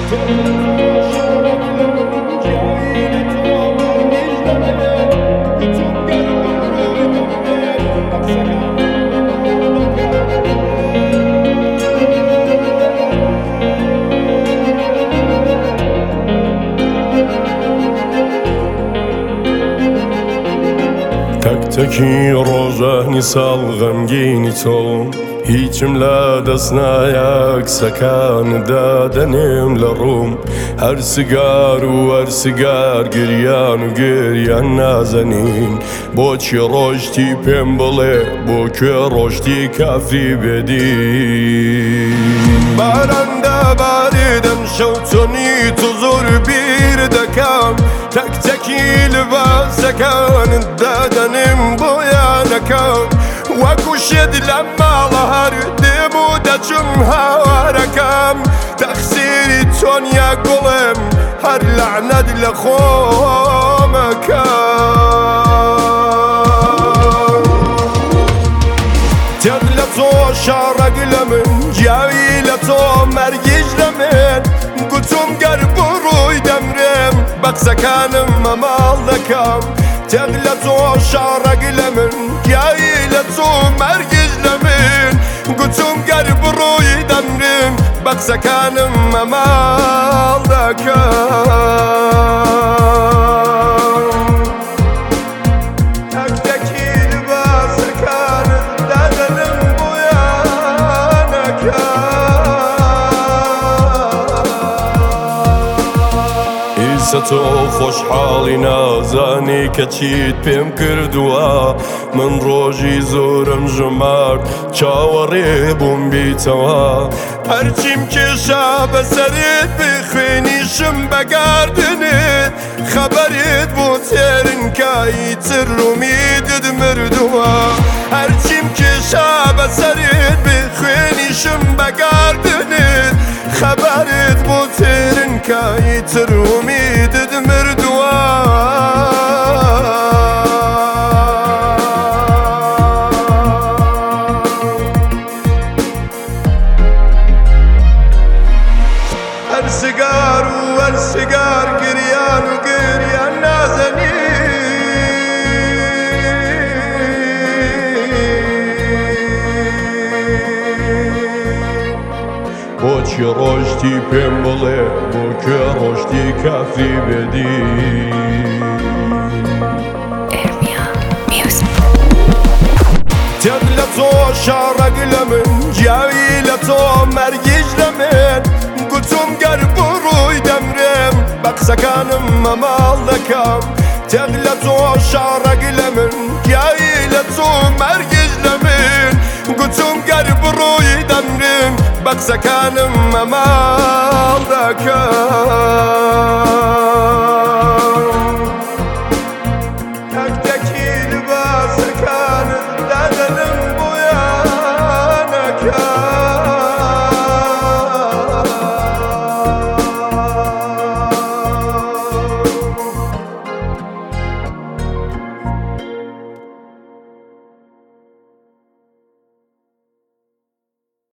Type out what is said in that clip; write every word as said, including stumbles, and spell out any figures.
تەکی ڕۆژانی ساڵ غەمگینی تۆم هیچم لە دەست نایە کسەکاندا دەنێم لە ڕووم هەر سگار و هەر سگار گریان و گریان نازەنین بۆچی ڕۆژتی پێم بڵێ بۆ کوێ ڕۆژتی کافری بێدی باران دەبارێدەم شەو چۆنی تو زۆر بیر دەکەم تەک تەکی لباسەکانت دادەنێم بۆیانەکەم وەکو شێد لە ماڵە هەر دێم و دەچم هاوارەکەم تەقسیری چۆنیا گوڵم هەر لەعنەت لە خۆمەکەم تێک لە تۆ شاڕەگ لە من گیاوی لە تۆ مەرگیش لە من گوتم گەر بڕووی دەمرێم بە قسەکانم مەماڵ دەکەم تێک لە تۆ شاڕەگ لە من گیاوی لە تۆ مەرگیش لە من گوتم گەر بڕووی دەمرێم بە قسەکانم مەماڵ دەکەم تەک تەکی لباسەکانت دادەنم بۆیانەکەم ئیسە تۆ خۆشحاڵی نازانی کە چیت پێم کردووە من ڕۆژی زۆرم ژمارد چاوەڕێ بووم بیتەوە هەرچیم کێشا بەسەرت بخوێنیشم بەگاردنت خەبەرت بۆ تێرنکایی تر ئومیدت مردووە هەرچیم کێشا بەسەرت بخوێنیشم بەگاردنت خەبەرت بۆ تێرنکایی تر ئومیدت مردووە هەر سگار و هەر سگار گریان و گریان نازەنی بۆچی ڕۆژتی پێم بڵێ بۆ کوێ ڕۆژتی کافری بێدی تێک لە تۆ شاڕەگ لە من گیاوی لە تۆ مەرگیش لە من گوتم گەر بڕووی دەمرێم بە قسەکانم مەماڵ دەکەم تێک لە تۆ شاڕەگ لە من گیاوی لە تۆ مەرگیش لە من گوتم گەر بڕووی دەمرێم بە قسەکانم مەماڵ دەکەم